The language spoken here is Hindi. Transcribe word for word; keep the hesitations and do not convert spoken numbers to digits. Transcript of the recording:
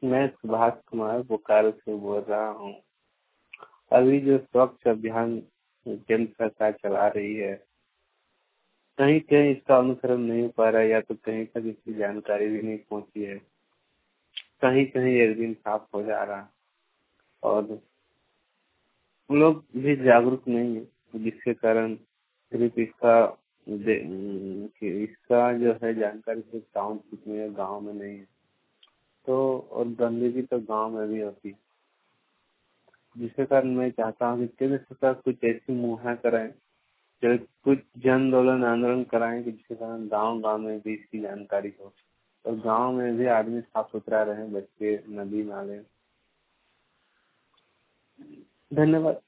मैं सुभाष कुमार बोकारो से बोल रहा हूँ। अभी जो स्वच्छ अभियान केंद्र सरकार चला रही है, कहीं कहीं इसका अनुसरण नहीं हो पा रहा है, या तो कहीं तक इसकी जानकारी भी नहीं पहुंची है। कहीं कहीं एक दिन साफ हो जा रहा, और लोग भी जागरूक नहीं है, जिसके कारण सिर्फ इसका दे- कि इसका जो है जानकारी सिर्फ टाउनशिप में, गाँव में नहीं है। तो और गंदगी तो गांव में भी होती है, जिसके कारण मैं चाहता हूँ कि केंद्र सरकार कुछ ऐसी मुहैया कराए, जो कुछ जन आंदोलन आंदोलन कराएं कि जिसके कारण गांव गांव में भी इसकी जानकारी हो, और गांव में भी आदमी साफ सुथरा रहे, बच्चे नदी नाले। धन्यवाद।